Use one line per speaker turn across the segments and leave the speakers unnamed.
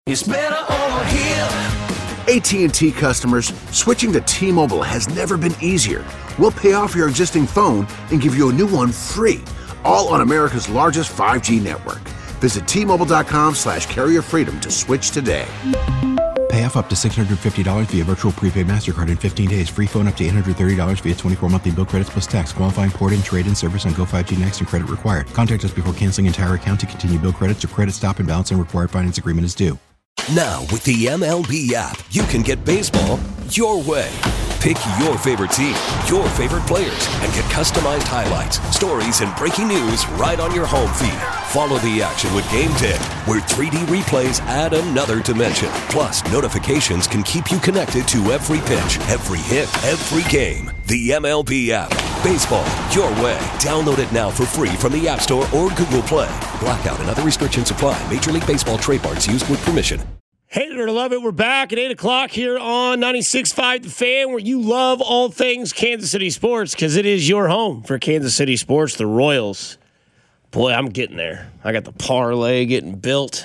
It's better over here.
AT&T customers, switching to T-Mobile has never been easier. We'll pay off your existing phone and give you a new one free, all on America's largest 5G network. Visit T-Mobile.com/carrier freedom to switch today.
Pay off up to $650 via virtual prepaid MasterCard in 15 days. Free phone up to $830 via 24 monthly bill credits plus tax. Qualifying port and trade-in service on Go5G Next and credit required. Contact us before canceling entire account to continue bill credits or credit stop and balance and required finance agreement is due.
Now, with the MLB app, you can get baseball your way. Pick your favorite team, your favorite players, and get customized highlights, stories, and breaking news right on your home feed. Follow the action with Game Day, where 3D replays add another dimension. Plus, notifications can keep you connected to every pitch, every hit, every game. The MLB app. Baseball your way. Download it now for free from the App Store or Google Play. Blackout and other restrictions apply. Major League Baseball trademarks used with permission.
Hate it or love it, we're back at 8 o'clock here on 96.5 The Fan, where you love all things Kansas City sports, because it is your home for Kansas City sports, the Royals. Boy, I'm getting there. I got the parlay getting built.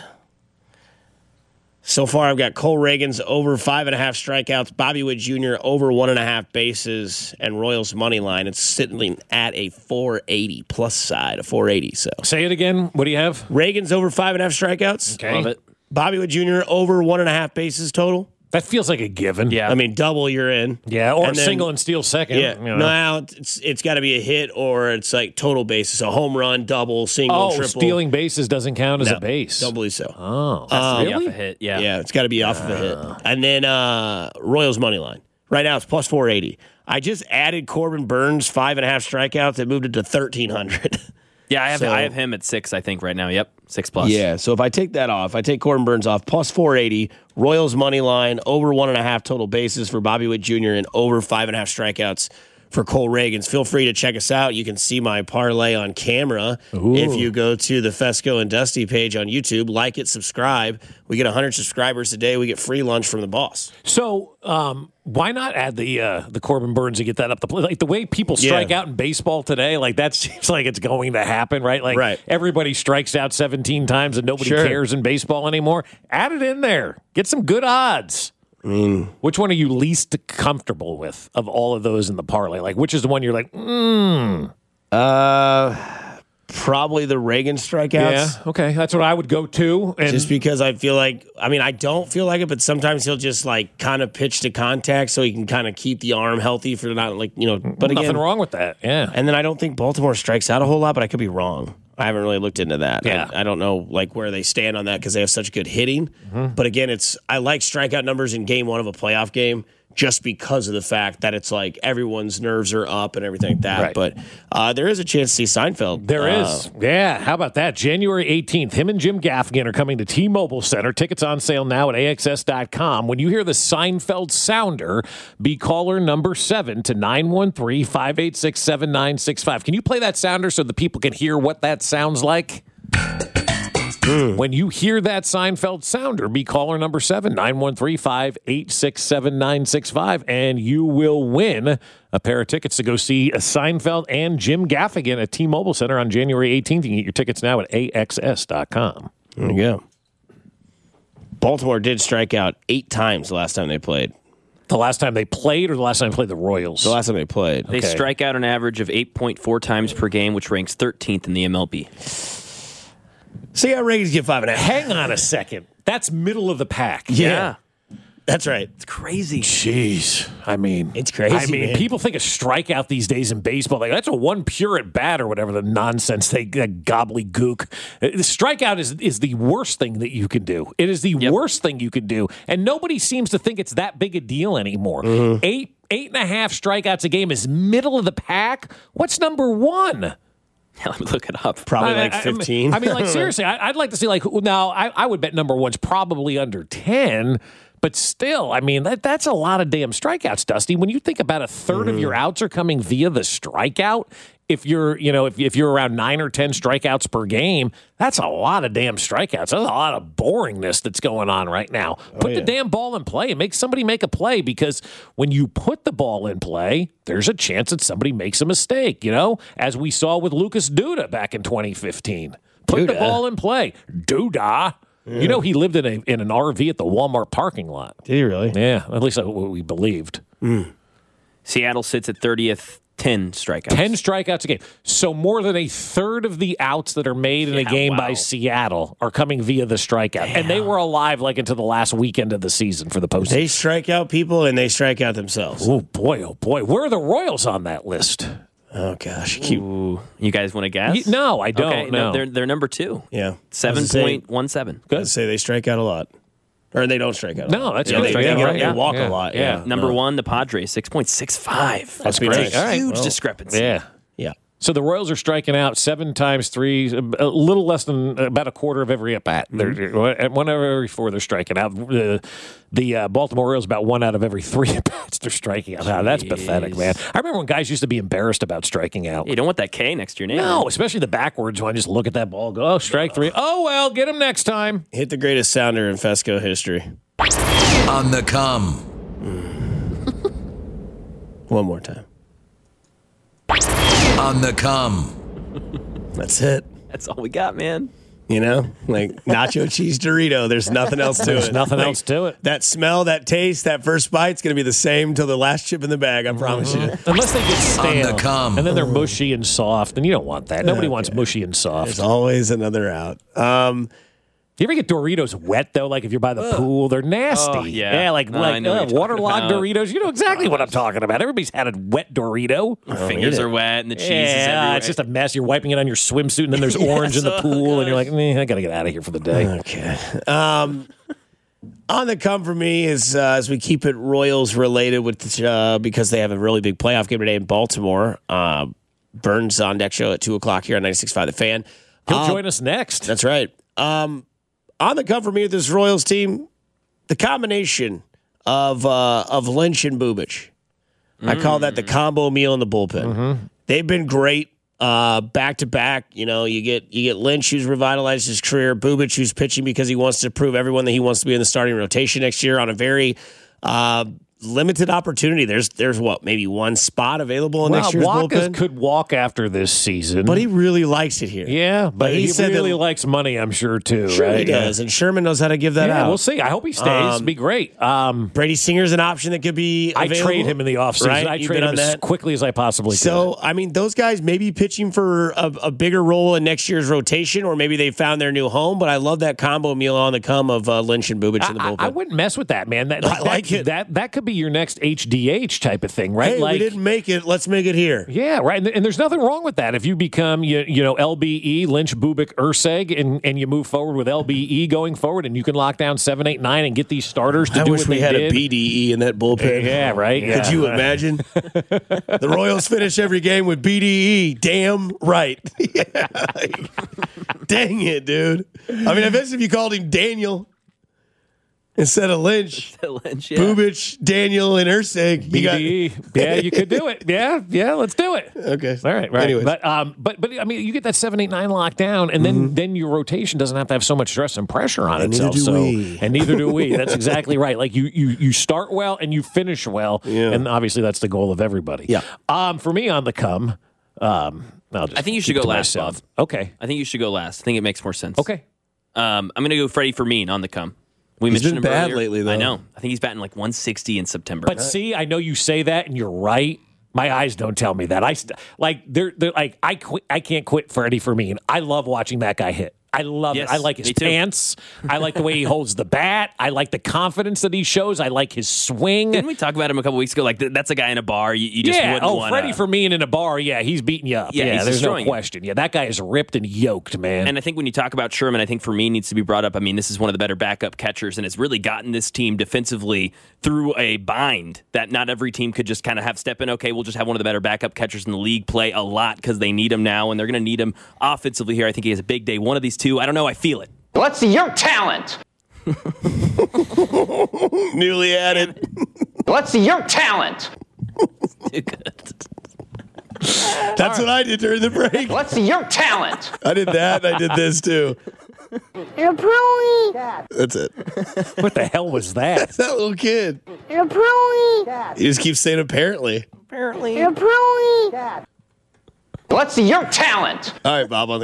So far, I've got Cole Reagans over 5.5 strikeouts, Bobby Witt Jr. over 1.5 bases, and Royals money line. It's sitting at a 480 plus side, a 480. So
say it again. What do you have?
Reagans over 5.5 strikeouts.
Okay.
Love it. Bobby Witt Jr. over 1.5 bases total.
That feels like a given.
Yeah. I mean, double, you're in.
Yeah, or
and then,
single and steal second.
Yeah.
You know.
No, it's got to be a hit or it's like total bases. A home run, double, single, triple.
Stealing bases doesn't count as a base.
Don't believe so.
Oh.
Really?
Off a hit, yeah.
Yeah, it's got to be off of a hit. And then Royals money line. Right now it's plus 480. I just added Corbin Burns 5.5 strikeouts. It moved it to 1,300.
Yeah, I have him at 6, I think, right now. Yep, 6+.
Yeah, so if I take that off, I take Corbin Burns off, plus 480, Royals money line, over 1.5 total bases for Bobby Witt Jr. and over 5.5 strikeouts for Cole Reagans. Feel free to check us out. You can see my parlay on camera.
Ooh.
If you go to the Fesco and Dusty page on YouTube, like it, subscribe. We get 100 subscribers today. We get free lunch from the boss.
So why not add the Corbin Burns and get that up the plate? Like the way people strike out in baseball today, like that seems like it's going to happen, right? Like everybody strikes out 17 times and nobody cares in baseball anymore. Add it in there. Get some good odds.
I mean,
which one are you least comfortable with of all of those in the parlay? Like, which is the one you're like,
probably the Reagan strikeouts.
Yeah, okay. That's what I would go to. And
just because I feel like, I mean, I don't feel like it, but sometimes he'll just like kind of pitch to contact so he can kind of keep the arm healthy for not like, you know, but again,
nothing wrong with that. Yeah.
And then I don't think Baltimore strikes out a whole lot, but I could be wrong. I haven't really looked into that.
Yeah.
I don't know like where they stand on that because they have such good hitting. Mm-hmm. But again, I like strikeout numbers in game one of a playoff game just because of the fact that it's like everyone's nerves are up and everything like that.
Right.
But there is a chance to see Seinfeld.
There is. Yeah. How about that? January 18th, him and Jim Gaffigan are coming to T-Mobile Center. Tickets on sale now at AXS.com. When you hear the Seinfeld sounder, be caller number 7 to 913-586-7965. Can you play that sounder so the people can hear what that sounds like? When you hear that Seinfeld sounder, be caller number 7, 913-586-7965, and you will win a pair of tickets to go see Seinfeld and Jim Gaffigan at T-Mobile Center on January 18th. You can get your tickets now at AXS.com.
There you go. Baltimore did strike out 8 times the last time they played.
The last time they played or the last time they played the Royals?
The last time they played.
They strike out an average of 8.4 times per game, which ranks 13th in the MLB.
See how Reagans get 5.5.
Hang on a second. That's middle of the pack.
Yeah. That's right.
It's crazy.
Jeez. I mean,
it's crazy.
I mean,
man.
People think a strikeout these days in baseball, like that's a one pure at bat or whatever the nonsense they gobbledygook. The strikeout is the worst thing that you can do. It is the worst thing you can do, and nobody seems to think it's that big a deal anymore. 8.5 strikeouts a game is middle of the pack. What's number one?
Yeah, let me look it up.
Probably like 15.
I mean, like, seriously, I'd like to see, like, now, I would bet number one's probably under 10, but still, I mean, that's a lot of damn strikeouts, Dusty. When you think about a third of your outs are coming via the strikeout, if you're around 9 or 10 strikeouts per game, that's a lot of damn strikeouts. That's a lot of boringness that's going on right now. Put the damn ball in play and make somebody make a play, because when you put the ball in play, there's a chance that somebody makes a mistake, as we saw with Lucas Duda back in 2015. Put the ball in play. Duda. You know, he lived in an RV at the Walmart parking lot.
Did he really?
Yeah, at least that's what we believed.
Seattle sits at 30th, 10 strikeouts.
10 strikeouts a game. So more than a third of the outs that are made in a game by
wow.
Seattle are coming via the strikeout. And they were alive like into the last weekend of the season for the postseason.
They strike out people and they strike out themselves.
Oh, boy. Where are the Royals on that list?
Oh, gosh.
Ooh. You guys want to guess?
No, I don't.
Okay,
no.
they're number 2.
Yeah.
7.17.
I'd say they strike out a lot. Or they don't strike out a lot.
No, that's
Yeah,
good.
they walk a lot. Yeah.
Number 1, the Padres, 6.65.
That's great.
All right.
Huge discrepancy.
Yeah.
Yeah.
So the Royals are striking out 7 times 3, a little less than about a quarter of every at bat. At 1 out of every 4, they're striking out. The Baltimore Orioles, about 1 out of every 3 at bats, they're striking out. That's pathetic, man. I remember when guys used to be embarrassed about striking out.
You don't want that K next to your name.
No, especially the backwards one. Just look at that ball, go, strike 3. Oh, well, get him next time.
Hit the greatest sounder in Fesco history.
On the come.
One more time.
On the come.
That's it.
That's all we got, man.
You know, like nacho cheese Dorito. There's nothing else to it.
There's nothing
Like,
else to it.
That smell, that taste, that first bite's going to be the same till the last chip in the bag. I promise you.
Unless they get stale.
On the come.
And then they're mushy and soft, and you don't want that. Nobody wants mushy and soft.
There's always another out.
You ever get Doritos wet, though? Like if you're by the pool, they're nasty.
Oh, yeah.
Yeah, like
I know what you're talking
waterlogged
about.
Doritos. You know exactly what I'm talking about. Everybody's had a wet Dorito.
Your fingers are wet and the cheese is
Yeah,
everywhere.
it's just a mess. You're wiping it on your swimsuit, and then there's orange in the pool, and you're like, I got to get out of here for the day.
Okay. On the come for me is as we keep it Royals related with because they have a really big playoff game today in Baltimore. Burns on deck show at 2:00 here on 96.5 The Fan.
He'll join us next.
That's right. On the come for me with this Royals team, the combination of Lynch and Bubic. I call that the combo meal in the bullpen. They've been great back to back. You know, you get Lynch, who's revitalized his career, Bubic, who's pitching because he wants to prove everyone that he wants to be in the starting rotation next year on a very limited opportunity. There's what, maybe one spot available in next year's
Wacha
bullpen?
could walk after this season.
But he really likes it here.
yeah, but he
said
really
that-
likes money, I'm sure, too.
Sure
right?
he does, and Sherman knows how to give that
Yeah,
out.
we'll see. I hope he stays. Be great.
Brady Singer's an option that could be
I
available.
trade him in the offseason.
Right?
I
You've
trade
been
him
on
as
that?
quickly as I possibly could.
So, I mean, those guys may be pitching for a bigger role in next year's rotation, or maybe they found their new home, but I love that combo meal on the come of Lynch and Bubic in the bullpen.
I wouldn't mess with that, man.
I like it.
That could be your next HDH type of thing, right?
Hey, we didn't make it. Let's make it here.
Yeah, right. And there's nothing wrong with that. If you become, you know, LBE, Lynch, Bubic, Urseg, and you move forward with LBE going forward, and you can lock down 7, 8, 9 and get these starters to
I
do
wish
what
we
they
had
did.
a BDE in that bullpen.
Yeah, right.
Could you imagine? The Royals finish every game with BDE. Damn right. Yeah. Dang it, dude. I mean, I guess if you called him Daniel instead of Lynch,
Lynch, yeah.
Bubic, Daniel, and Urseg. You got,
BDE. Yeah, you could do it. Yeah, let's do it.
okay.
All right.
Anyways.
But I mean, you get that 7, 8, 9 locked down, and then your rotation doesn't have to have so much stress and pressure on
neither
itself.
do
So,
we.
and neither do we. That's exactly right. Like you start well and you finish well, and obviously that's the goal of everybody.
Yeah.
For me on the come, I'll just
I think you should
keep
go
to
last,
myself.
Bob.
Okay.
I think you should go last. I think it makes more sense.
Okay.
I'm going to go Freddie Fermin on the come. We
He's
mentioned
been
him
bad
earlier.
lately, though.
I know. I think he's batting like 160 in September.
But see, I know you say that, and you're right. My eyes don't tell me that. They're like I can't quit Freddie Fermin. I love watching that guy hit. I love
Yes,
it. I like his
me too.
pants. I like the way he holds the bat. I like the confidence that he shows. I like his swing.
Didn't we talk about him a couple weeks ago? Like, that's a guy in a bar. You just wouldn't want
Freddie Fermin in a bar. Yeah, he's beating you up.
Yeah, he's
there's no
destroying you.
question. Yeah, that guy is ripped and yoked, man.
And I think when you talk about Sherman, I think Fermin needs to be brought up. I mean, this is one of the better backup catchers, and it's really gotten this team defensively through a bind that not every team could just kind of have step in. Okay, we'll just have one of the better backup catchers in the league play a lot because they need him now, and they're going to need him offensively here. I think he has a big day. One of these two. I don't know. I feel it.
Let's see your talent.
Newly added.
Let's see your talent.
Too good.
That's what I did during the break.
Let's see your talent.
I did that, and I did this, too.
You're Brony.
That's it.
What the hell was that?
That little kid.
You're Brony.
He just keeps saying apparently.
You're Brony.
Let's see your talent.
All right, Bob, on the come.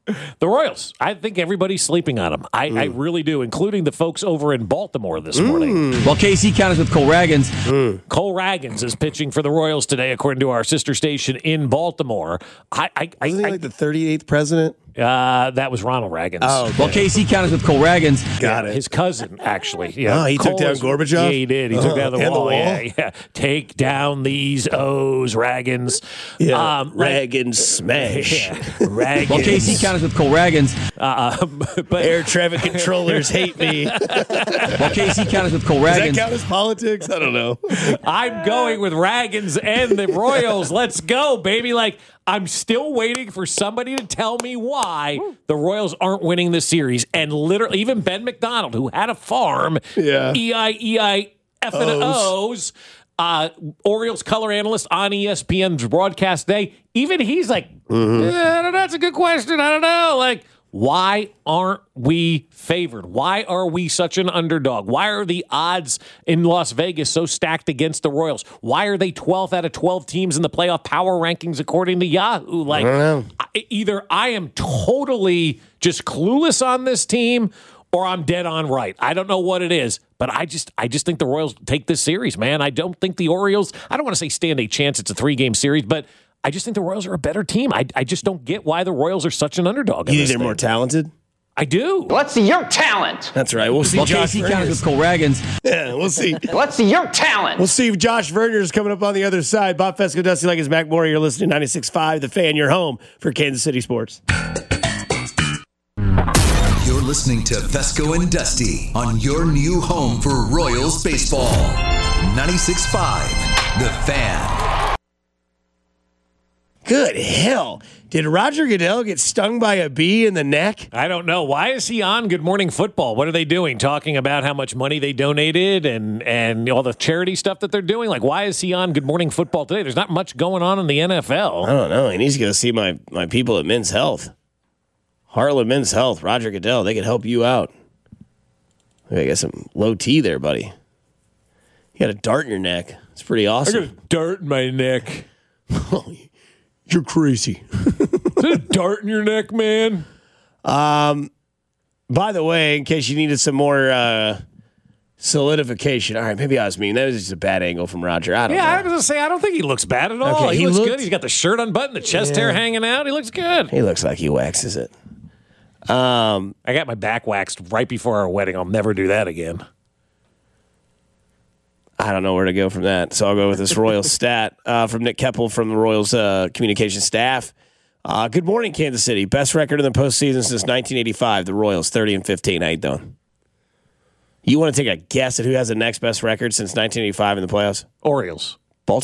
The Royals. I think everybody's sleeping on them. I really do, including the folks over in Baltimore this morning.
Well, KC counters with Cole Ragans.
Cole Ragans is pitching for the Royals today, according to our sister station in Baltimore.
Wasn't he like the 38th president?
That was Ronald Reagan.
Oh, okay.
Well, KC counters with Cole Ragans.
Got it.
His cousin, actually. Yeah.
Oh, he took down Gorbachev?
Yeah, he did. He took down the
And
wall.
the wall?
Yeah. Take down these O's, Ragans.
Yeah, Reagan smash.
Yeah. Ragans.
Well, KC counters with Cole Ragans.
But
Air traffic controllers hate me.
Well, KC counters with Cole
Does that
Ragans.
count as politics? I don't know.
I'm going with Ragans and the Royals. Let's go, baby. Like, I'm still waiting for somebody to tell me why the Royals aren't winning this series. And literally, even Ben McDonald, who had a farm,
Yeah.
EIEIFNOs, Orioles color analyst on ESPN's broadcast day, even he's like, that's a good question. I don't know. Like, why aren't we favored? Why are we such an underdog? Why are the odds in Las Vegas so stacked against the Royals? Why are they 12th out of 12 teams in the playoff power rankings according to Yahoo? Like, either I am totally just clueless on this team or I'm dead on right. I don't know what it is, but I just think the Royals take this series, man. I don't think the Orioles, I don't want to say stand a chance. It's a 3-game series, but I just think the Royals are a better team. I just don't get why the Royals are such an underdog.
You think they're more talented?
I do.
Let's see your talent.
That's right. We'll see
Well,
Josh
KC counters
Verner.
with Cole Ragans.
Yeah, we'll see.
Let's see your talent.
We'll see if Josh Verner is coming up on the other side. Bob Fesco, Dusty like his Mac Moore. You're listening to 96.5, The Fan, your home for Kansas City sports.
You're listening to Fesco and Dusty on your new home for Royals baseball. 96.5, The Fan.
Good hell. Did Roger Goodell get stung by a bee in the neck?
I don't know. Why is he on Good Morning Football? What are they doing? Talking about how much money they donated and all the charity stuff that they're doing? Like, why is he on Good Morning Football today? There's not much going on in the NFL.
I don't know. He needs to go see my people at Men's Health. Harlan Men's Health, Roger Goodell. They can help you out. I got some low T there, buddy. You got a dart in your neck. It's pretty awesome.
I got a dart in my neck.
You're crazy.
Is there a dart in your neck, man?
By the way, in case you needed some more solidification. All right, maybe I was mean. That was just a bad angle from Roger. I don't know.
Yeah, I was going to say, I don't think he looks bad at all.
Okay,
he
he
looks
looked-
good. He's got the shirt unbuttoned, the chest hair hanging out. He looks good.
He looks like he waxes it.
I got my back waxed right before our wedding. I'll never do that again.
I don't know where to go from that, so I'll go with this Royals stat from Nick Keppel from the Royals communication staff. Good morning, Kansas City. Best record in the postseason since 1985. The Royals, 30-15. How you doing? You want to take a guess at who has the next best record since 1985 in the playoffs?
Orioles.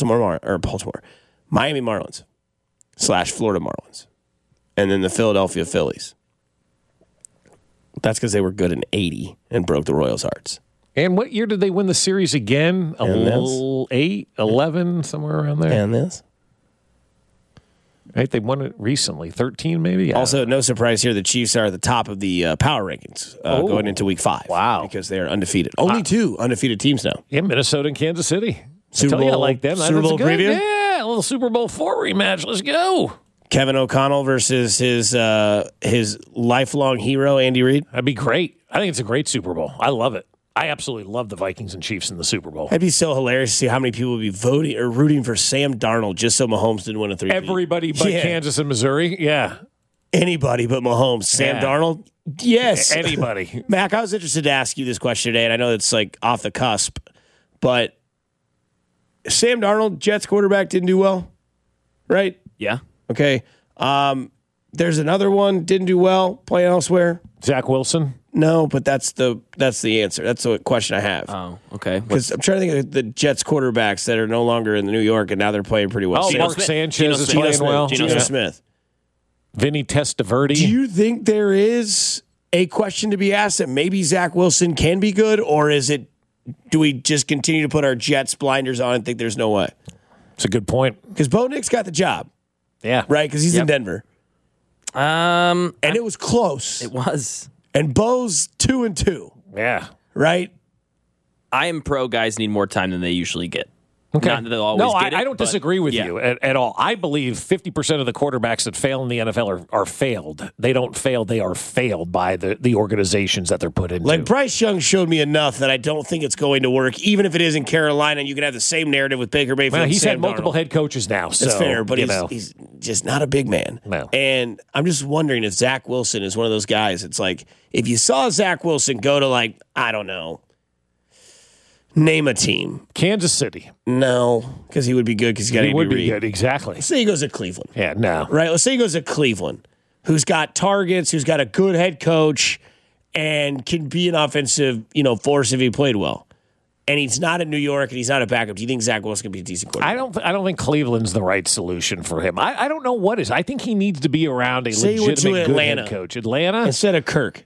Miami Marlins / Florida Marlins, and then the Philadelphia Phillies. That's because they were good in 80 and broke the Royals' hearts.
And what year did they win the series again? 8, 11, somewhere around there.
And this.
Right, they won it recently. 13, maybe?
Also, no surprise here, the Chiefs are at the top of the power rankings going into week 5.
Wow.
Because they are undefeated. Only 2 undefeated teams now.
Yeah, Minnesota and Kansas City.
Super
I tell you, I
Bowl-
like them.
Super
That's
Bowl
good.
preview?
Yeah, a little Super Bowl 4 rematch. Let's go.
Kevin O'Connell versus his lifelong hero, Andy Reid.
That'd be great. I think it's a great Super Bowl. I love it. I absolutely love the Vikings and Chiefs in the Super Bowl.
That'd be so hilarious to see how many people would be voting or rooting for Sam Darnold just so Mahomes didn't win a 3.
Everybody but Kansas and Missouri. Yeah.
Anybody but Mahomes. Sam
Yeah.
Darnold? Yes.
Anybody.
Mac, I was interested to ask you this question today, and I know it's like off the cusp, but Sam Darnold, Jets quarterback, didn't do well, right?
Yeah.
Okay. There's another one, didn't do well, playing elsewhere.
Zach Wilson.
No, but that's the answer. That's the question I have.
Oh, okay.
Because I'm trying to think of the Jets quarterbacks that are no longer in New York, and now they're playing pretty well.
Oh,
Geno
Mark
Smith.
Sanchez
Geno
is
Smith.
playing well.
Geno Smith.
Vinny Testaverde.
Do you think there is a question to be asked that maybe Zach Wilson can be good, or is it? Do we just continue to put our Jets blinders on and think there's no way?
It's a good point.
Because Bo Nix got the job,
Yeah.
right? Because he's in Denver,
And
and it was close.
it was.
And Bo's 2-2,
Yeah.
right?
I am pro guys need more time than they usually get.
Okay.
Not that they'll always get it.
I don't disagree with you at all. I believe 50% of the quarterbacks that fail in the NFL are failed. They don't fail. They are failed by the organizations that they're put into.
Like Bryce Young showed me enough that I don't think it's going to work, even if it is in Carolina, and you can have the same narrative with Baker Mayfield.
Well, he's
Sam
had multiple
Darnold.
head coaches now.
That's
So,
fair, but he's just not a big man.
No.
And I'm just wondering if Zach Wilson is one of those guys. It's like, if you saw Zach Wilson go to, like, I don't know, name a team.
Kansas City.
No, because he would be good because he got
He
Andy
would be
Reid.
good, exactly.
Let's say he goes to Cleveland.
Yeah, no.
Right? Let's say he goes to Cleveland, who's got targets, who's got a good head coach, and can be an offensive, force if he played well. And he's not in New York, and he's not a backup. Do you think Zach Wilson can be a decent quarterback?
I don't think Cleveland's the right solution for him. I don't know what is. I think he needs to be around a
Say he went to
legitimate good
Atlanta.
head coach. Atlanta?
Instead of Kirk.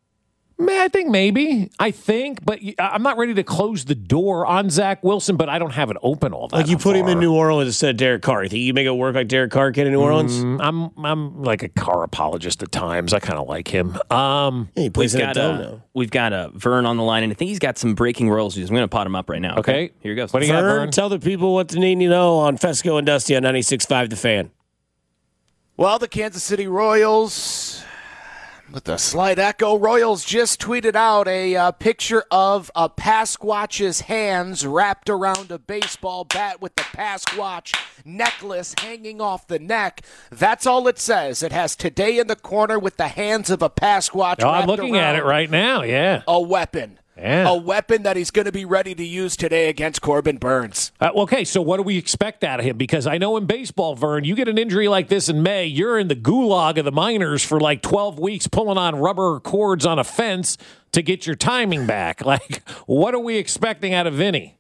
I think maybe. But I'm not ready to close the door on Zach Wilson, but I don't have it open all that
Like you put him
far.
in New Orleans instead of Derek Carr. You think you make it work like Derek Carr can in New Orleans?
I'm like a Carr apologist at times. I kind of like him.
He plays in a dome now.
We've got Vern on the line, and I think he's got some breaking Royals news. I'm going to pot him up right now.
Okay.
Here he goes.
What do you got, Vern?
Tell the people what they need to know on Fesco and Dusty on 96.5 The Fan.
Well, the Kansas City Royals, with a slight echo, Royals just tweeted out a picture of a Pasquatch's hands wrapped around a baseball bat with the Pasquatch necklace hanging off the neck. That's all it says. It has "Today in the Corner with the hands of a Pasquatch."
I'm looking at it right now, yeah.
A weapon.
Yeah.
A weapon that he's going to be ready to use today against Corbin Burns.
Okay, so what do we expect out of him? Because I know in baseball, Vern, you get an injury like this in May, you're in the gulag of the minors for like 12 weeks pulling on rubber cords on a fence to get your timing back. Like, what are we expecting out of Vinny?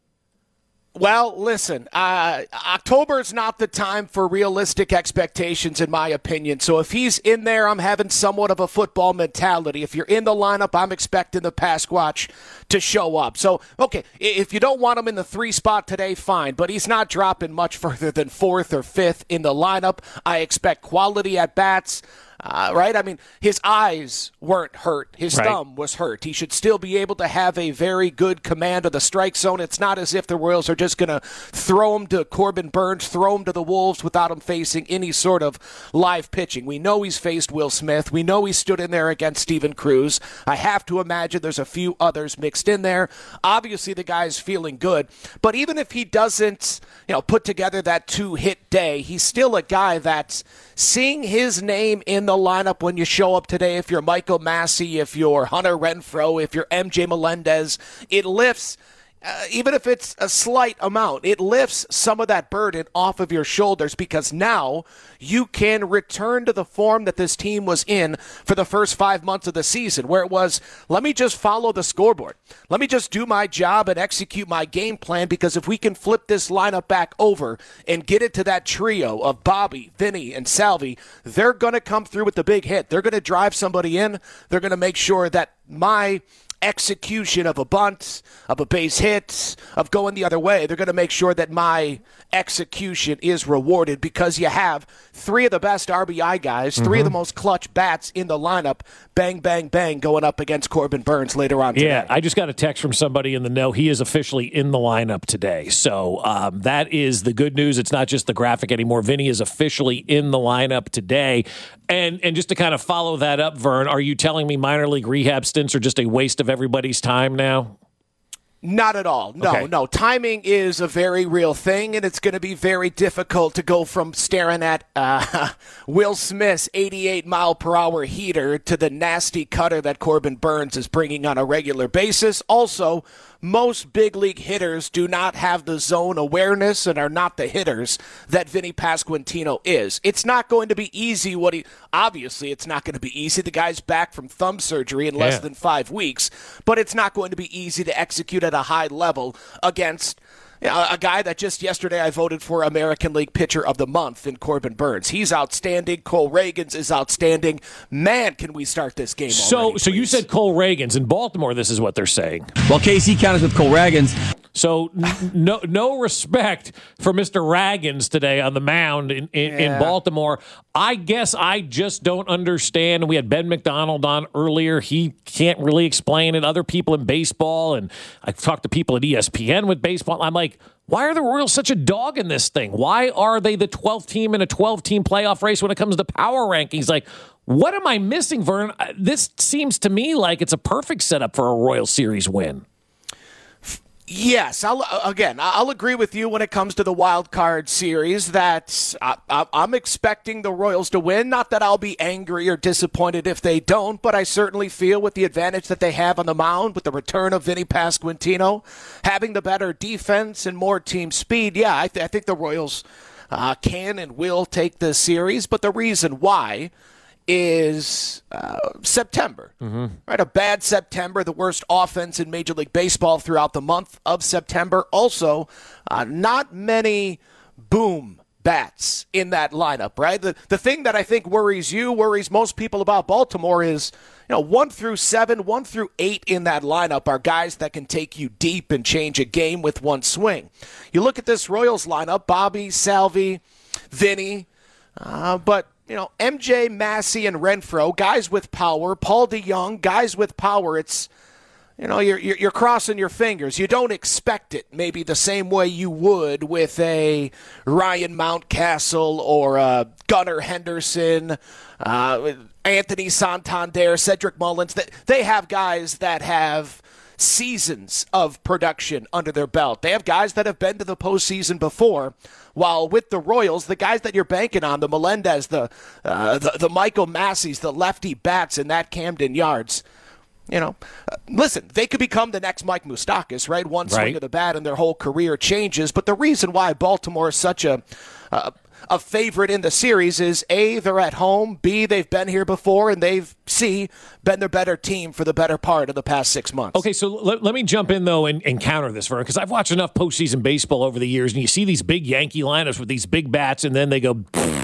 Well, listen, October is not the time for realistic expectations, in my opinion. So if he's in there, I'm having somewhat of a football mentality. If you're in the lineup, I'm expecting the Pasquatch to show up. So, okay, if you don't want him in the 3 spot today, fine. But he's not dropping much further than 4th or 5th in the lineup. I expect quality at bats. Right? I mean, his eyes weren't hurt. His thumb was hurt. He should still be able to have a very good command of the strike zone. It's not as if the Royals are just going to throw him to Corbin Burns, throw him to the Wolves without him facing any sort of live pitching. We know he's faced Will Smith. We know he stood in there against Steven Cruz. I have to imagine there's a few others mixed in there. Obviously, the guy's feeling good. But even if he doesn't, put together that 2-hit day, he's still a guy that's seeing his name in the lineup when you show up today. If you're Michael Massey, if you're Hunter Renfroe, if you're MJ Melendez, it lifts, even if it's a slight amount, it lifts some of that burden off of your shoulders, because now you can return to the form that this team was in for the first 5 months of the season, where it was, let me just follow the scoreboard. Let me just do my job and execute my game plan, because if we can flip this lineup back over and get it to that trio of Bobby, Vinny, and Salvi, they're going to come through with the big hit. They're going to drive somebody in. They're going to make sure that my execution of a bunt, of a base hit, of going the other way, they're going to make sure that my execution is rewarded, because you have 3 of the best RBI guys, 3 of the most clutch bats in the lineup, bang, bang, bang, going up against Corbin Burns later on today.
Yeah, I just got a text from somebody in the know. He is officially in the lineup today. So that is the good news. It's not just the graphic anymore. Vinny is officially in the lineup today. And just to kind of follow that up, Vern, are you telling me minor league rehab stints are just a waste of everybody's time now?
Not at all. No,
Okay.
no. Timing is a very real thing, and it's going to be very difficult to go from staring at Will Smith's 88-mile-per-hour heater to the nasty cutter that Corbin Burns is bringing on a regular basis. Also, most big league hitters do not have the zone awareness and are not the hitters that Vinny Pasquantino is. It's not going to be easy. Obviously, it's not going to be easy. The guy's back from thumb surgery in less than 5 weeks, but it's not going to be easy to execute at a high level against a guy that just yesterday I voted for American League Pitcher of the Month in Corbin Burns. He's outstanding. Cole Reagans is outstanding. Man, can we start this game already,
So you said Cole Reagans. In Baltimore, this is what they're saying.
Well, KC counters with Cole Ragans.
So no respect for Mr. Raggins today on the mound in Baltimore. I guess I just don't understand. We had Ben McDonald on earlier. He can't really explain it. Other people in baseball, and I've talked to people at ESPN with baseball. I'm like, why are the Royals such a dog in this thing? Why are they the 12th team in a 12-team playoff race when it comes to power rankings? Like, what am I missing, Vern? This seems to me like it's a perfect setup for a Royal Series win.
Yes, I'll agree with you when it comes to the wild card series that I'm expecting the Royals to win. Not that I'll be angry or disappointed if they don't, but I certainly feel with the advantage that they have on the mound, with the return of Vinny Pasquantino, having the better defense and more team speed, I think the Royals can and will take the series. But the reason why is September, right? A bad September, the worst offense in Major League Baseball throughout the month of September. Also, not many boom bats in that lineup, right? The thing that I think worries most people about Baltimore is, 1 through 7, 1 through 8 in that lineup are guys that can take you deep and change a game with one swing. You look at this Royals lineup, Bobby, Salvi, Vinny, but MJ, Massey, and Renfroe, guys with power. Paul DeJong, guys with power. It's, you're crossing your fingers. You don't expect it maybe the same way you would with a Ryan Mountcastle or a Gunnar Henderson, Anthony Santander, Cedric Mullins. They have guys that have seasons of production under their belt. They have guys that have been to the postseason before. While with the Royals, the guys that you're banking on, the Melendez, the Michael Masseys, the lefty bats in that Camden Yards, listen, they could become the next Mike Moustakas, right? One swing of the bat and their whole career changes. But the reason why Baltimore is such a favorite in the series is A, they're at home, B, they've been here before, and they've, C, been the better team for the better part of the past 6 months.
Okay, so let me jump in, though, and counter this, Vern, because I've watched enough postseason baseball over the years, and you see these big Yankee lineups with these big bats, and then they go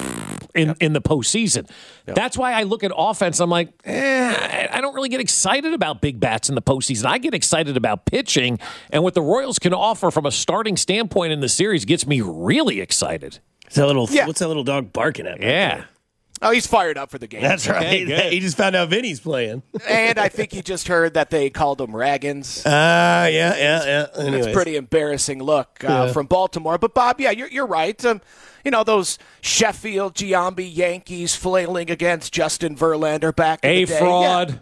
in the postseason. Yep. That's why I look at offense, I'm like, I don't really get excited about big bats in the postseason. I get excited about pitching, and what the Royals can offer from a starting standpoint in the series gets me really excited.
What's that little dog barking at?
Yeah.
Oh, he's fired up for the game.
That's right. Okay, he just found out Vinny's playing.
And I think he just heard that they called him Raggins.
Yeah.
It's a pretty embarrassing look from Baltimore. But, Bob, you're right. Those Sheffield Giambi Yankees flailing against Justin Verlander back in the day.
fraud.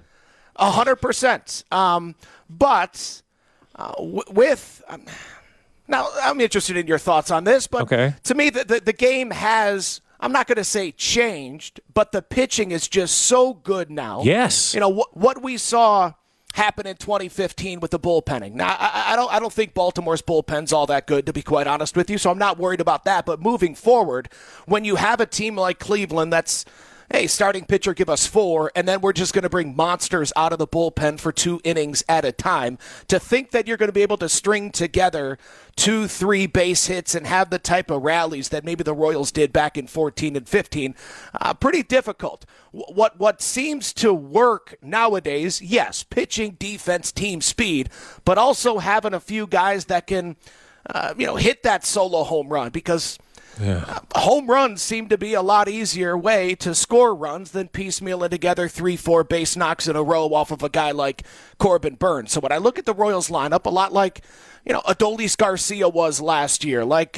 100%. But with... now, I'm interested in your thoughts on this, but to me, the game has, I'm not going to say changed, but the pitching is just so good now.
Yes.
What we saw happen in 2015 with the bullpenning. Now, I don't think Baltimore's bullpen's all that good, to be quite honest with you, so I'm not worried about that. But moving forward, when you have a team like Cleveland that's, hey, starting pitcher, give us 4, and then we're just going to bring monsters out of the bullpen for 2 innings at a time. To think that you're going to be able to string together 2-3 base hits and have the type of rallies that maybe the Royals did back in 14 and 15, pretty difficult. What seems to work nowadays, yes, pitching, defense, team speed, but also having a few guys that can, hit that solo home run, because home runs seem to be a lot easier way to score runs than piecemealing together 3-4 base knocks in a row off of a guy like Corbin Burns. So when I look at the Royals lineup, a lot like, Adolis Garcia was last year, like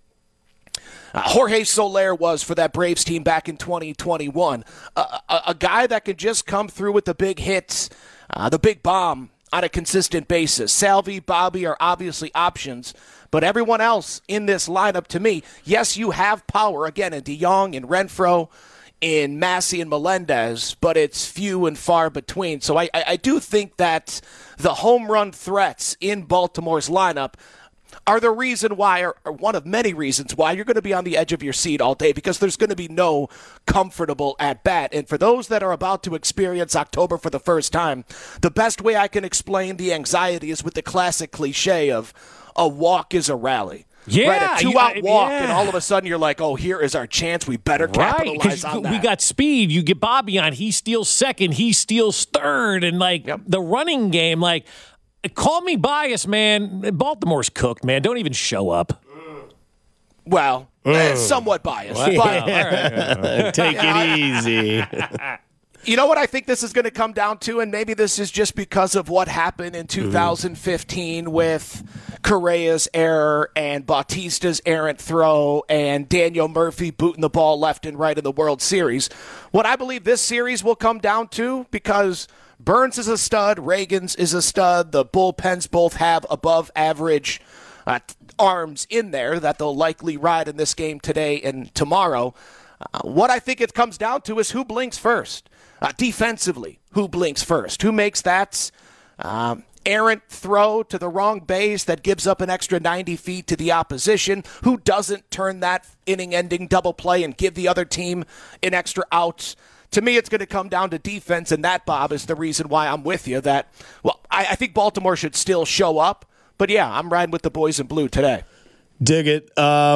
Jorge Soler was for that Braves team back in 2021. A guy that can just come through with the big hits, the big bomb on a consistent basis. Salvi, Bobby are obviously options, but everyone else in this lineup, to me, yes, you have power, again, in DeJong and Renfroe, in Massey and Melendez, but it's few and far between. So I do think that the home run threats in Baltimore's lineup are the reason why, or one of many reasons why, you're going to be on the edge of your seat all day, because there's going to be no comfortable at bat. And for those that are about to experience October for the first time, the best way I can explain the anxiety is with the classic cliche of a walk is a rally.
Yeah,
right, a 2-out walk, and all of a sudden you're like, oh, here is our chance. We better capitalize on that.
We got speed. You get Bobby on. He steals second. He steals third. And, the running game, call me biased, man. Baltimore's cooked, man. Don't even show up.
Well, somewhat biased.
Wow.
But,
Take it easy.
You know what I think this is going to come down to, and maybe this is just because of what happened in 2015 with Correa's error and Bautista's errant throw and Daniel Murphy booting the ball left and right in the World Series. What I believe this series will come down to, because Burns is a stud, Ragans is a stud, the bullpens both have above average arms in there that they'll likely ride in this game today and tomorrow. What I think it comes down to is who blinks first. Defensively, who blinks first? Who makes that errant throw to the wrong base that gives up an extra 90 feet to the opposition? Who doesn't turn that inning-ending double play and give the other team an extra out? To me, it's going to come down to defense, and that, Bob, is the reason why I'm with you. That, well, I think Baltimore should still show up, but yeah, I'm riding with the boys in blue today.
Dig it.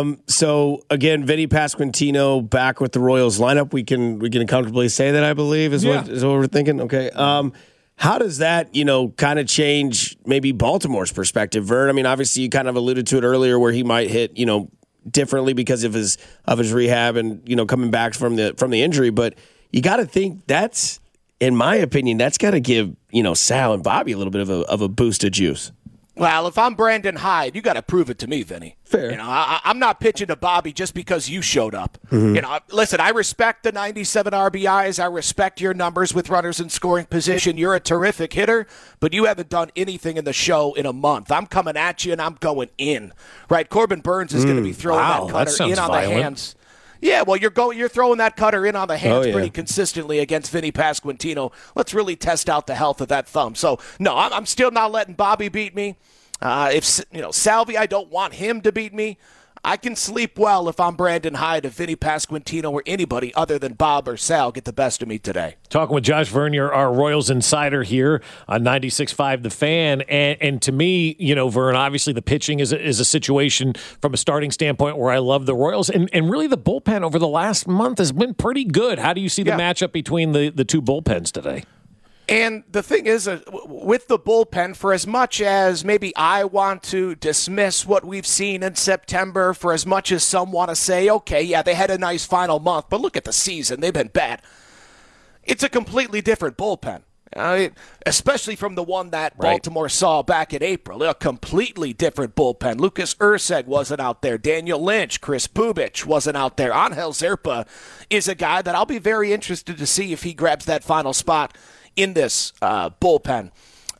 So again, Vinny Pasquantino back with the Royals lineup. We can comfortably say that, I believe, is what we're thinking. Okay. How does that, kind of change maybe Baltimore's perspective, Vern? I mean, obviously you kind of alluded to it earlier where he might hit, differently because of his rehab and, coming back from the injury, but you got to think that's, in my opinion, that's got to give, Sal and Bobby a little bit of a boost of juice.
Well, if I'm Brandon Hyde, you got to prove it to me, Vinny.
Fair.
I'm not pitching to Bobby just because you showed up. Mm-hmm. Listen, I respect the 97 RBIs. I respect your numbers with runners in scoring position. You're a terrific hitter, but you haven't done anything in the show in a month. I'm coming at you, and I'm going in. Right? Corbin Burns is going to be throwing that cutter in on the hands. Yeah, well, you're throwing that cutter in on the hands pretty consistently against Vinny Pasquantino. Let's really test out the health of that thumb. So, no, I'm still not letting Bobby beat me. If Salvi, I don't want him to beat me. I can sleep well if I'm Brandon Hyde, if Vinny Pasquantino or anybody other than Bob or Sal get the best of me today.
Talking with Josh Vernier, our Royals insider here on 96.5 The Fan. And to me, Vern, obviously the pitching is a situation from a starting standpoint where I love the Royals. And really the bullpen over the last month has been pretty good. How do you see the matchup between the two bullpens today?
And the thing is, with the bullpen, for as much as maybe I want to dismiss what we've seen in September, for as much as some want to say, okay, yeah, they had a nice final month, but look at the season. They've been bad. It's a completely different bullpen, especially from the one that Baltimore saw back in April. A completely different bullpen. Lucas Erceg wasn't out there. Daniel Lynch, Chris Bubich wasn't out there. Angel Zerpa is a guy that I'll be very interested to see if he grabs that final spot in this bullpen.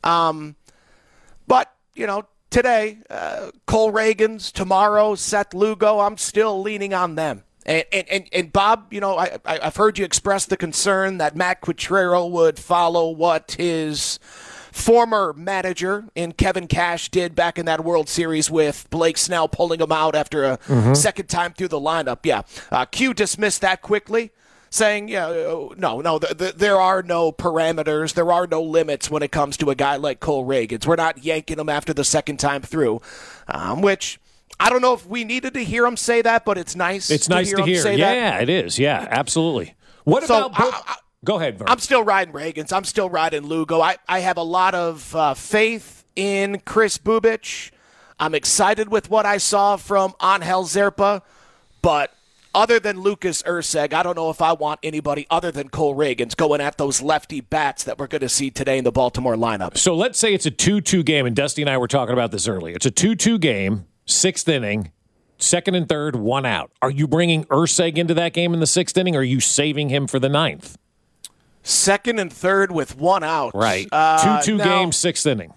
But, today, Cole Ragans, tomorrow, Seth Lugo, I'm still leaning on them. And Bob, I've heard you express the concern that Matt Quatrero would follow what his former manager in Kevin Cash did back in that World Series with Blake Snell pulling him out after a second time through the lineup. Yeah, Q dismissed that quickly, saying, no, there are no parameters, there are no limits when it comes to a guy like Cole Ragans. We're not yanking him after the second time through, which I don't know if we needed to hear him say that, but it's nice.
It's nice to hear. Yeah, it is. Yeah, absolutely. What about? Go ahead, Vern.
I'm still riding Ragans. I'm still riding Lugo. I have a lot of faith in Chris Bubich. I'm excited with what I saw from Angel Zerpa, but other than Lucas Erceg, I don't know if I want anybody other than Cole Ragans going at those lefty bats that we're going to see today in the Baltimore lineup.
So let's say it's a 2-2 game, and Dusty and I were talking about this earlier. It's a 2-2 game, sixth inning, second and third, one out. Are you bringing Erceg into that game in the sixth inning, or are you saving him for the ninth?
Second and third with one out.
Right. 2-2 game, sixth inning.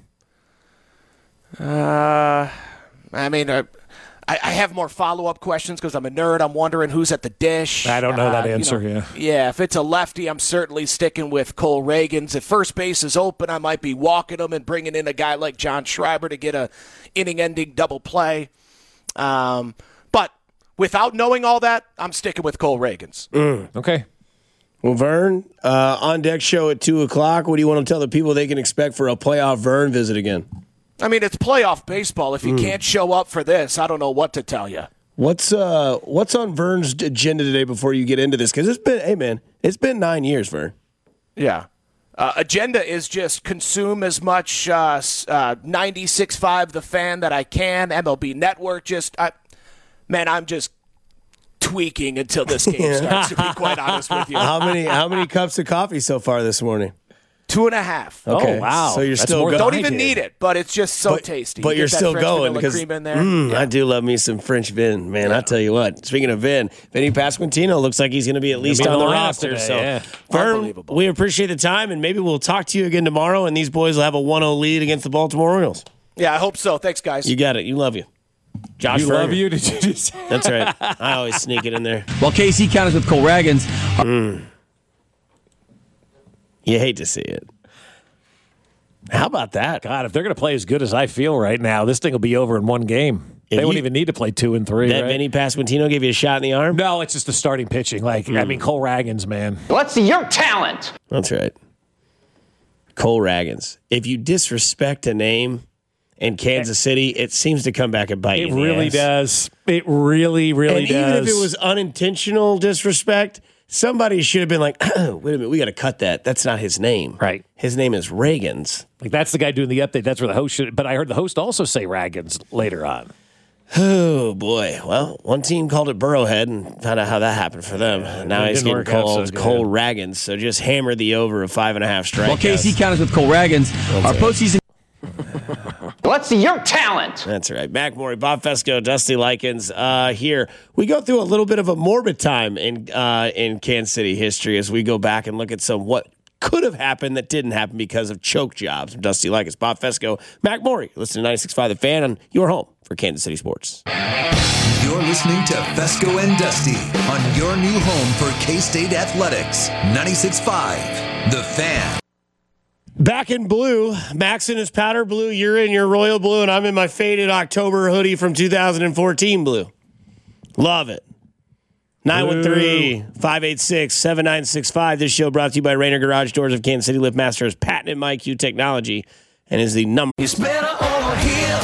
I have more follow-up questions because I'm a nerd. I'm wondering who's at the dish.
I don't know that answer,
Yeah, if it's a lefty, I'm certainly sticking with Cole Ragans. If first base is open, I might be walking him and bringing in a guy like John Schreiber to get a inning-ending double play. But without knowing all that, I'm sticking with Cole Ragans.
Okay.
Well, Vern, on deck show at 2 o'clock. What do you want to tell the people they can expect for a playoff Vern visit again?
I mean, it's playoff baseball. If you can't show up for this, I don't know what to tell you.
What's on Vern's agenda today before you get into this? Because it's been 9 years, Vern.
Yeah. Agenda is just consume as much 96.5 The Fan that I can. MLB Network I'm just tweaking until this game starts, to be quite honest with you.
How many cups of coffee so far this morning?
2.5.
Okay.
Oh, wow.
So you're
That's
still
more
going.
than
Don't even need it, but it's just so tasty.
But you're
get that
still
French
going
vanilla
because
cream in there.
I do love me some French Vin, man. I tell you what. Speaking of Vin, Vinny Pasquantino looks like he's going to be at least
be
on the
lineup
roster.
today,
So,
yeah.
Vern,
Unbelievable.
we appreciate the time, and maybe we'll talk to you again tomorrow. And these boys will have a 1-0 lead against the Baltimore Orioles.
Yeah, I hope so. Thanks, guys.
You got it. You love you, Josh.
You
Verner.
love you? Did you just?
That's right. I always sneak it in there.
While KC counters with Cole Ragans.
You hate to see it. How about that?
God, if they're going to play as good as I feel right now, this thing will be over in one game. They won't even need to play 2 and 3.
That
right?
Vinny Pasquantino gave you a shot in the arm?
No, it's just the starting pitching. Cole Ragans, man.
Let's see your talent.
That's right. Cole Ragans. If you disrespect a name in Kansas City, it seems to come back and bite you.
It really does. It really, really
and
does.
even if it was unintentional disrespect, somebody should have been like, oh, wait a minute, we got to cut that. That's not his name.
Right.
His name is Ragans.
Like, that's the guy doing the update. That's where the host should. But I heard the host also say Ragans later on.
Oh, boy. Well, one team called it Burrowhead and found out how that happened for them. Now he's getting called Cole Ragans. So just hammer the over of 5.5 strikeouts.
While KC counters with Cole Ragans. Our postseason.
Let's see your talent.
That's right. Mac Morey, Bob Fesco, Dusty Likens here. We go through a little bit of a morbid time in Kansas City history as we go back and look at what could have happened that didn't happen because of choke jobs. Dusty Likens, Bob Fesco, Mac Morey. Listen to 96.5 The Fan on your home for Kansas City sports.
You're listening to Fesco and Dusty on your new home for K-State Athletics. 96.5 The Fan.
Back in blue, Max in his powder blue, you're in your royal blue, and I'm in my faded October hoodie from 2014 blue. Love it. 913-586-7965. This show brought to you by Rainer Garage Doors of Kansas City. LiftMaster's patented MyQ technology and is the number.
It's better over here.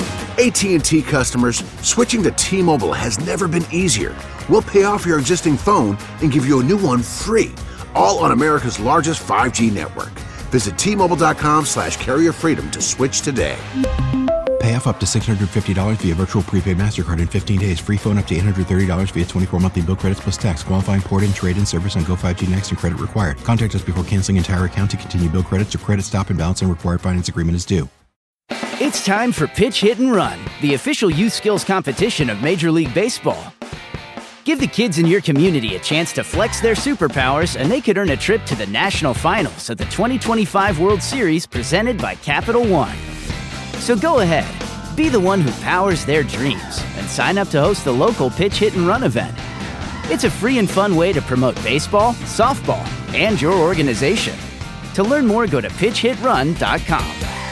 AT&T customers, switching to T-Mobile has never been easier. We'll pay off your existing phone and give you a new one free, all on America's largest 5G network. Visit T-Mobile.com/carrierfreedom to switch today.
Pay off up to $650 via virtual prepaid MasterCard in 15 days. Free phone up to $830 via 24 monthly bill credits plus tax. Qualifying port-in, trade-in service on Go 5G Next and credit required. Contact us before canceling entire account to continue bill credits or credit stop and balance and required finance agreement is due.
It's time for Pitch, Hit, and Run, the official youth skills competition of Major League Baseball. Give the kids in your community a chance to flex their superpowers, and they could earn a trip to the national finals of the 2025 World Series presented by Capital One. So go ahead, be the one who powers their dreams, and sign up to host the local Pitch, Hit, and Run event. It's a free and fun way to promote baseball, softball, and your organization. To learn more, go to pitchhitrun.com.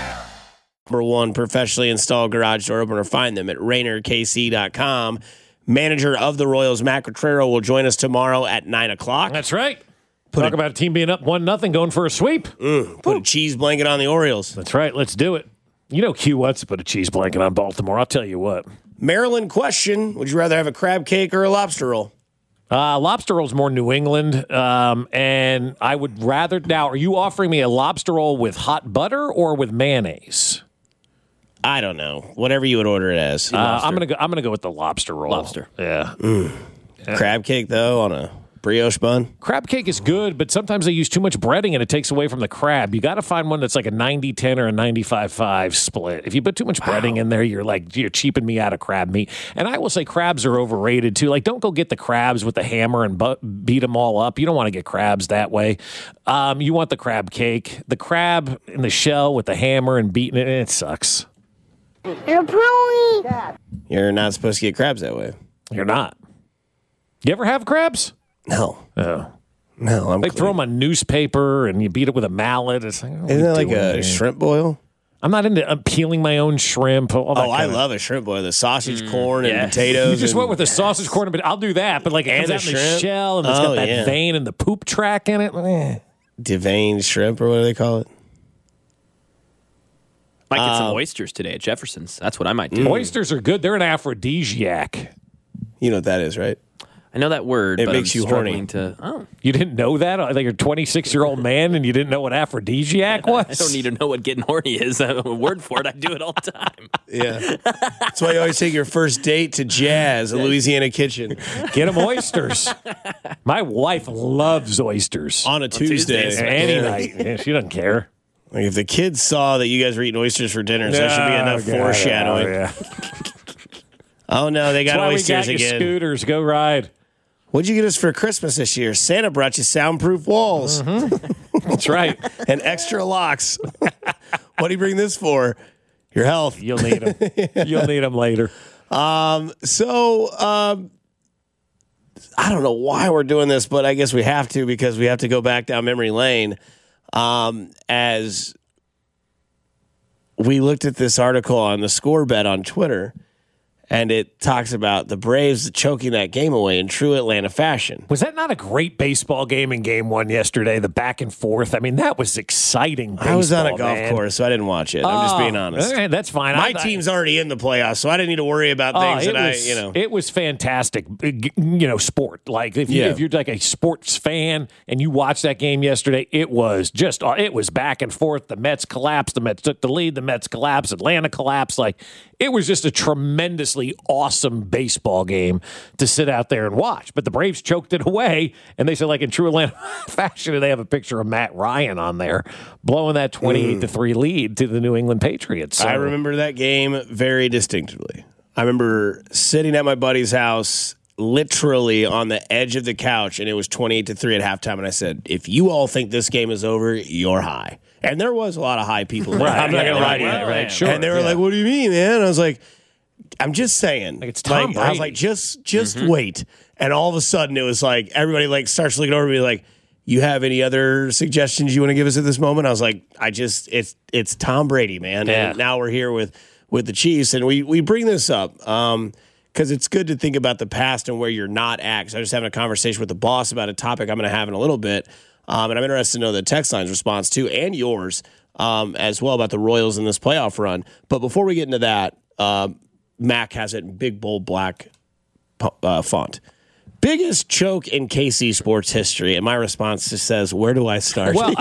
Number one professionally installed garage door opener. Find them at RainerKC.com. Manager of the Royals, Matt Quatrero, will join us tomorrow at 9 o'clock.
That's right. Talk about a team being up 1-0 going for a sweep.
Put a cheese blanket on the Orioles.
That's right. Let's do it. You know Q wants to put a cheese blanket on Baltimore. I'll tell you what.
Maryland question, would you rather have a crab cake or a lobster roll?
Lobster roll's more New England, and I would rather... Now, are you offering me a lobster roll with hot butter or with mayonnaise?
I don't know. Whatever you would order it as.
I'm gonna go with the lobster roll.
Lobster.
Yeah.
Crab cake though on a brioche bun.
Crab cake is good, but sometimes they use too much breading and it takes away from the crab. You got to find one that's like a 90-10 or a 95-5 split. If you put too much breading in there, you're cheaping me out of crab meat. And I will say crabs are overrated too. Like, don't go get the crabs with the hammer and beat them all up. You don't want to get crabs that way. You want the crab cake. The crab in the shell with the hammer and beating it, it sucks.
You're not supposed to get crabs that way.
You're not. You ever have crabs?
No.
Oh.
No,
They throw them on newspaper and you beat it with a mallet. It's like,
isn't that like a shrimp boil?
I'm not into peeling my own shrimp.
I love a shrimp boil. The sausage, corn, and potatoes.
You just went with the sausage, corn, but I'll do that. But like it comes out in the shell and it's got that vein and the poop track in it.
Deveined shrimp, or what do they call it?
Might get some oysters today at Jefferson's. That's what I might do.
Oysters are good. They're an aphrodisiac.
You know what that is, right?
I know that word.
It
but
makes
I'm
you horny.
You didn't know that? Like you're a 26-year-old man and you didn't know what aphrodisiac was?
I don't need to know what getting horny is. I have a word for it. I do it all the time.
Yeah. That's why you always take your first date to Jazz, a Louisiana kitchen.
Get them oysters. My wife loves oysters.
On a Tuesday.
Any night. Yeah, she doesn't care.
Like if the kids saw that you guys were eating oysters for dinner, that should be enough foreshadowing.
Yeah.
Oh, no, they got oysters
That's why we got
again.
Scooters. Go ride.
What'd you get us for Christmas this year? Santa brought you soundproof walls.
That's right.
And extra locks. What do you bring this for? Your health.
You'll need them. You'll need them later.
I don't know why we're doing this, but I guess we have to because we have to go back down memory lane. As we looked at this article on the Score Bet on Twitter, and it talks about the Braves choking that game away in true Atlanta fashion.
Was that not a great baseball game in Game 1 yesterday? The back and forth. I mean, that was exciting baseball,
I was on a golf course, so I didn't watch it. I'm just being honest.
Okay, that's fine.
My team's already in the playoffs, so I didn't need to worry about things
It was fantastic, sport. Like, if you're like a sports fan and you watched that game yesterday, it was back and forth. The Mets collapsed. The Mets took the lead. The Mets collapsed. Atlanta collapsed. Like, it was just a tremendously awesome baseball game to sit out there and watch. But the Braves choked it away, and they said, like in true Atlanta fashion, and they have a picture of Matt Ryan on there blowing that 28-3 lead to the New England Patriots. So,
I remember that game very distinctly. I remember sitting at my buddy's house, literally on the edge of the couch, and it was 28-3 at halftime, and I said, if you all think this game is over, you're high. And there was a lot of high people there.
Right.
I'm not going to lie to you.
Right, sure.
And they were like, what do you mean, man? And I was like, I'm just saying.
Like it's Tom Brady.
I was like, just wait. And all of a sudden, it was like everybody like starts looking over me like, you have any other suggestions you want to give us at this moment? I was like, it's Tom Brady, man.
Yeah.
And now we're here with the Chiefs, and we bring this up because it's good to think about the past and where you're not at. 'Cause I was just having a conversation with the boss about a topic I'm going to have in a little bit, and I'm interested to know the text line's response too, and yours as well about the Royals in this playoff run. But before we get into that, Mac has it in big, bold, black font. Biggest choke in KC sports history. And my response just says, where do I start?
Well,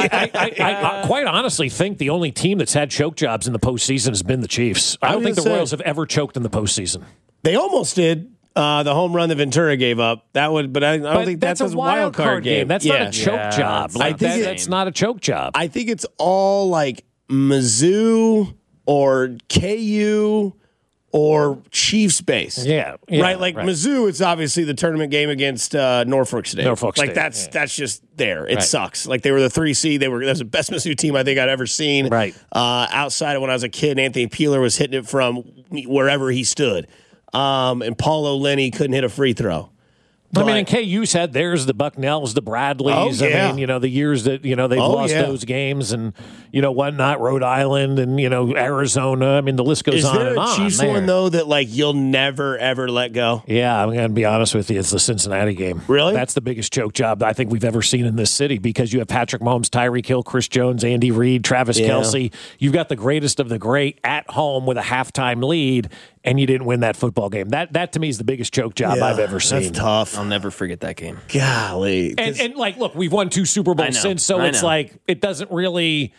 I quite honestly think the only team that's had choke jobs in the postseason has been the Chiefs. I don't think the Royals have ever choked in the postseason.
They almost did. The home run that Ventura gave up. But I don't think that's a wild card game.
That's not a choke job. Like, that's not a choke job.
I think it's all like Mizzou or KU or Chiefs base.
Yeah,
right? Like Mizzou, it's obviously the tournament game against Norfolk State. Like that's just there. It sucks. Like they were the 3 seed. That was the best Mizzou team I think I'd ever seen.
Right.
Outside of when I was a kid, Anthony Peeler was hitting it from wherever he stood. And Paulo Lenny couldn't hit a free throw.
I mean, and KU's had theirs, the Bucknells, the Bradleys.
Oh, yeah.
I mean, the years that, they've lost those games and, whatnot, Rhode Island and, Arizona. I mean, the list goes on and on.
Is there a Chiefs one, though, that, like, you'll never, ever let go?
Yeah, I'm going to be honest with you. It's the Cincinnati game.
Really?
That's the biggest choke job I think we've ever seen in this city because you have Patrick Mahomes, Tyreek Hill, Chris Jones, Andy Reid, Travis Kelce. You've got the greatest of the great at home with a halftime lead, and you didn't win that football game. That to me is the biggest choke job I've ever seen.
That's tough.
I'll never forget that game.
Golly.
And like, look, we've won 2 Super Bowls since, so it's like it doesn't really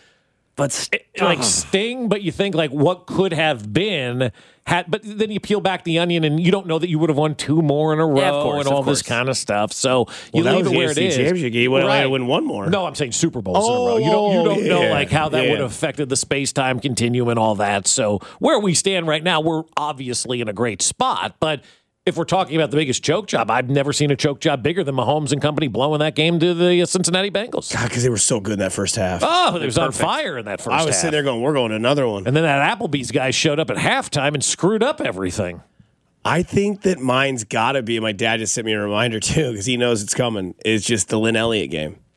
sting, but you think like what could have been but then you peel back the onion and you don't know that you would have won 2 more in a row and all this kind of stuff. So you leave it where it is.
Championship game, would only win 1 more.
No, I'm saying Super Bowls in a row. You don't know like how that would have affected the space-time continuum and all that. So where we stand right now, we're obviously in a great spot, but if we're talking about the biggest choke job, I've never seen a choke job bigger than Mahomes and company blowing that game to the Cincinnati Bengals.
God, because they were so good in that first half.
Oh, it was on fire in that first half.
I was sitting there going, we're going to another one.
And then that Applebee's guy showed up at halftime and screwed up everything.
I think that mine's got to be, my dad just sent me a reminder too, because he knows it's coming, is just the Lynn Elliott game.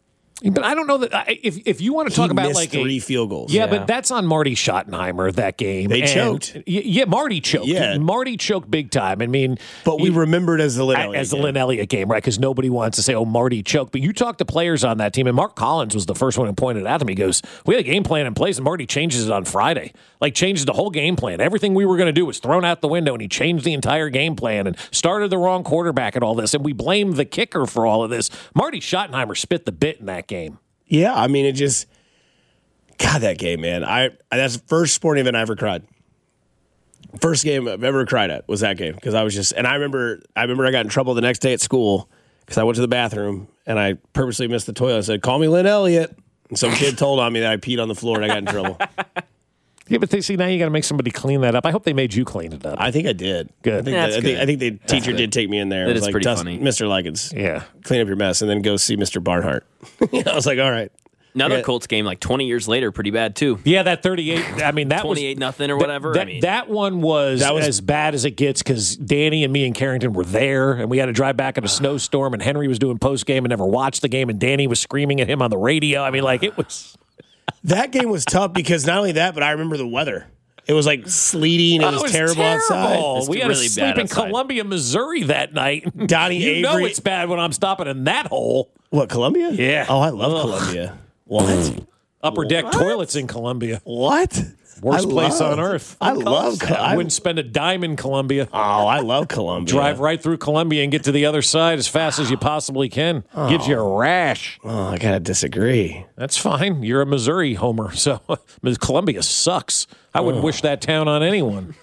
But I don't know that if you want to talk about
missed
like
3 field goals.
Yeah, but that's on Marty Schottenheimer that game.
They choked.
Yeah, Marty choked.
Yeah.
Marty choked big time. I mean,
but we remembered as the Lynn Elliott game.
Lynn Elliott game, right? Because nobody wants to say, "Oh, Marty choked." But you talk to players on that team, and Mark Collins was the first one who pointed out to me. He goes, "We had a game plan in place, and Marty changes it on Friday. Like changes the whole game plan. Everything we were going to do was thrown out the window, and he changed the entire game plan and started the wrong quarterback and all this. And we blame the kicker for all of this. Marty Schottenheimer spit the bit in that game."
Yeah, I mean, God, that game, man. That's the first sporting event I ever cried. First game I've ever cried at was that game because I was just, and I remember I got in trouble the next day at school because I went to the bathroom and I purposely missed the toilet. I said, "Call me Lynn Elliott," and some kid told on me that I peed on the floor and I got in trouble.
Yeah, but see, now you got to make somebody clean that up. I hope they made you clean it up.
I think I did.
Good.
I think the teacher did take me in there.
That
it was
is pretty funny.
Mr. Likens,
yeah,
clean up your mess and then go see Mr. Barnhart. I was like, all right.
Another Colts game, like 20 years later, pretty bad too.
Yeah, that 38. I mean, that
28-0 or whatever.
That one was as bad as it gets because Danny and me and Carrington were there, and we had to drive back in a snowstorm. And Henry was doing post game and never watched the game, and Danny was screaming at him on the radio. I mean, like it was.
That game was tough because not only that, but I remember the weather. It was like sleeting. It was terrible outside.
We had to sleep in Columbia, Missouri that night.
Donnie
you
Avery.
know it's bad when I'm stopping in that hole.
What, Columbia?
Yeah.
Oh, I love Columbia. What?
Upper deck toilets in Columbia.
What?
Worst place on earth.
I love Columbia.
I wouldn't spend a dime in Columbia.
Oh, I love Columbia.
Drive right through Columbia and get to the other side as fast as you possibly can. Gives you a rash.
Oh, I gotta disagree.
That's fine. You're a Missouri homer, so Columbia sucks. I wouldn't wish that town on anyone.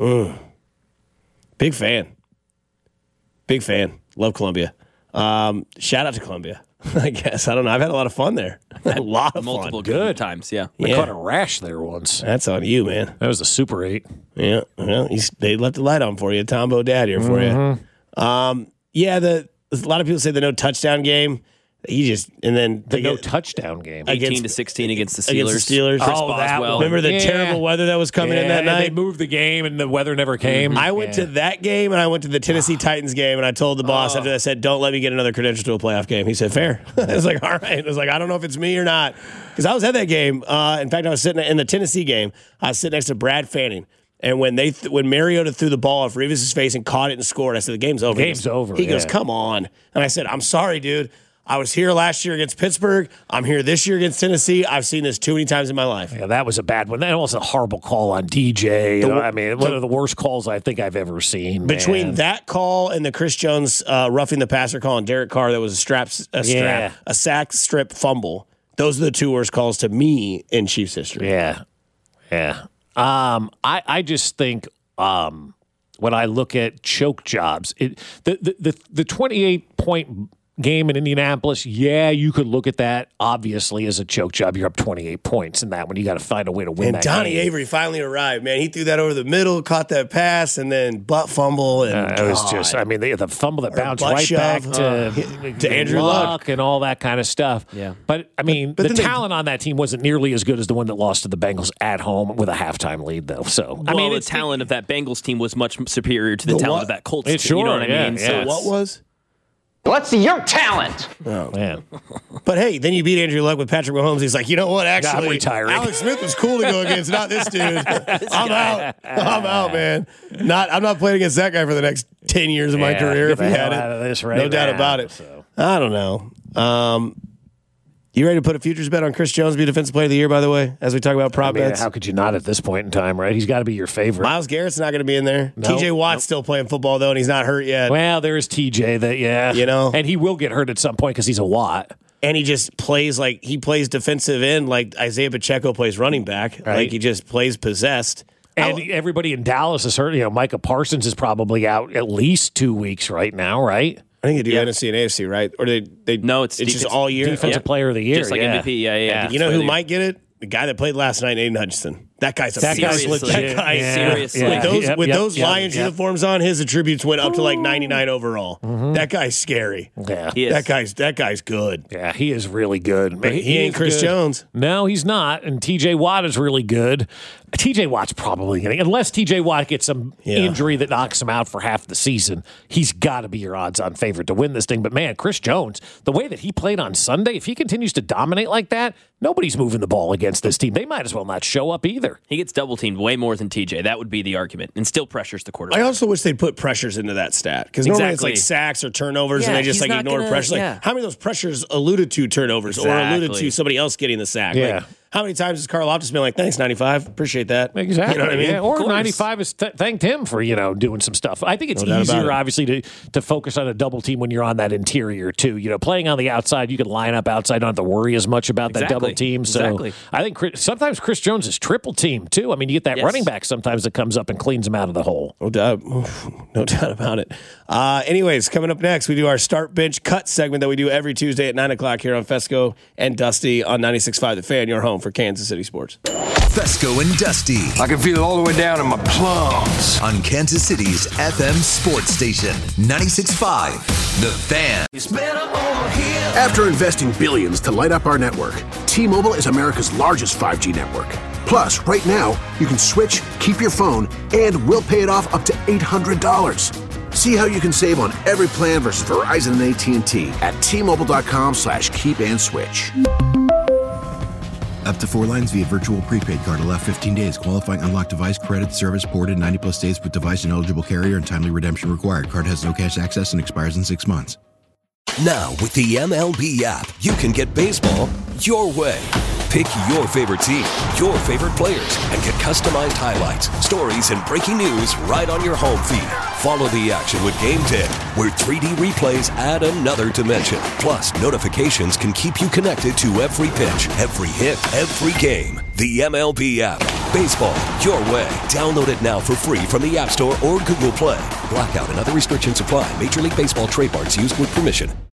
Big fan. Big fan. Love Columbia. Shout out to Columbia. I guess. I don't know. I've had a lot of fun there. A lot of
multiple
fun.
good times. Yeah.
I caught a rash there once.
That's on you, man.
That was a Super 8.
Yeah. Well, they left the light on for you. Tombo Dad here for you. Yeah. A lot of people say the no touchdown game. And then
the no touchdown game.
18-16 against the Steelers.
Against the Steelers. Remember the terrible weather that was coming in that night?
They moved the game and the weather never came.
I went to that game and I went to the Tennessee Titans game and I told the boss after that, I said, "Don't let me get another credential to a playoff game." He said, "Fair." I was like, all right. I was like, I don't know if it's me or not. Because I was at that game. In fact, I was sitting in the Tennessee game. I was sitting next to Brad Fanning. And when Mariota threw the ball off Revis' face and caught it and scored, I said, "The game's over."
Game's over.
He goes, "Come on." And I said, "I'm sorry, dude. I was here last year against Pittsburgh. I'm here this year against Tennessee. I've seen this too many times in my life."
Yeah, that was a bad one. That was a horrible call on DJ. One of the worst calls I think I've ever seen.
Between that call and the Chris Jones roughing the passer call on Derek Carr, that was a sack strip fumble. Those are the two worst calls to me in Chiefs history.
Yeah. I just think when I look at choke jobs, the 28-point game in Indianapolis, you could look at that obviously as a choke job. You're up 28 points in that one. You got to find a way to win
and
that
Donnie
game.
Avery finally arrived, man. He threw that over the middle, caught that pass, and then butt fumble. And
it was just, the fumble that bounced right back to
Andrew Luck
and all that kind of stuff.
Yeah.
But, the talent on that team wasn't nearly as good as the one that lost to the Bengals at home with a halftime lead, though. So,
the talent of that Bengals team was much superior to the talent of that Colts team.
Sure,
you know what I mean?
So what was?
Let's see your talent.
Oh, man. But hey, then you beat Andrew Luck with Patrick Mahomes. He's like, you know what? Actually,
I'm retiring.
Alex Smith was cool to go against, not this dude. I'm out, man. I'm not playing against that guy for the next 10 years of my career if he had it. No doubt about it. So. I don't know. You ready to put a futures bet on Chris Jones to be Defensive Player of the Year, by the way, as we talk about prop bets?
How could you not at this point in time, right? He's got to be your favorite.
Myles Garrett's not going to be in there. TJ Watt's still playing football, though, and he's not hurt yet.
Well, there is TJ
You know?
And he will get hurt at some point because he's a Watt.
And he just plays he plays defensive end like Isaiah Pacheco plays running back.
Right.
Like he just plays possessed.
And everybody in Dallas is hurt. Micah Parsons is probably out at least 2 weeks right now, right?
I think they do NFC and AFC, right? Or they
no, it's
just all year.
Defensive Player of the Year,
just like MVP. Yeah.
You know who might get it? The guy that played last night, Aiden Hutchinson. That guy's a
Seriously.
That guy,
Seriously.
With those Lions uniforms on, his attributes went up to like 99 overall. Mm-hmm. That guy's scary.
Yeah,
that guy's good.
Yeah, he is really good.
But he ain't Chris Jones.
No, he's not. And T.J. Watt is really good. T.J. Watt's probably going to, unless T.J. Watt gets some injury that knocks him out for half the season, he's got to be your odds-on favorite to win this thing. But man, Chris Jones, the way that he played on Sunday, if he continues to dominate like that, nobody's moving the ball against this team. They might as well not show up either.
He gets double-teamed way more than TJ. That would be the argument. And still pressures the quarterback.
I also wish they'd put pressures into that stat. Because normally it's like sacks or turnovers, and they just like ignore pressure. Like, how many of those pressures alluded to turnovers or alluded to somebody else getting the sack?
Yeah.
Like, how many times has Carl Loftus been like, thanks, 95, appreciate that?
Exactly.
You know what I mean?
Yeah. Or 95 has thanked him for, doing some stuff. I think it's easier, obviously, to focus on a double team when you're on that interior, too. Playing on the outside, you can line up outside, don't have to worry as much about that double team. So I think sometimes Chris Jones is triple team, too. I mean, you get that running back sometimes that comes up and cleans him out of the hole.
No doubt. No doubt about it. Anyways, coming up next, we do our Start Bench Cut segment that we do every Tuesday at 9 o'clock here on Fesco and Dusty on 96.5 The Fan, your home for Kansas City sports.
Fesco and Dusty.
I can feel it all the way down in my plums.
On Kansas City's FM sports station, 96.5 The Fan.
After investing billions to light up our network, T-Mobile is America's largest 5G network. Plus, right now, you can switch, keep your phone, and we'll pay it off up to $800. See how you can save on every plan versus Verizon and AT&T at T-Mobile.com/keep-and-switch.
Up to 4 lines via virtual prepaid card. Allow 15 days. Qualifying unlocked device credit service ported 90+ states with device and eligible carrier and timely redemption required. Card has no cash access and expires in 6 months.
Now, with the MLB app, you can get baseball your way. Pick your favorite team, your favorite players, and get customized highlights, stories, and breaking news right on your home feed. Follow the action with Game 10, where 3D replays add another dimension. Plus, notifications can keep you connected to every pitch, every hit, every game. The MLB app. Baseball your way. Download it now for free from the App Store or Google Play. Blackout and other restrictions apply. Major League Baseball trademarks used with permission.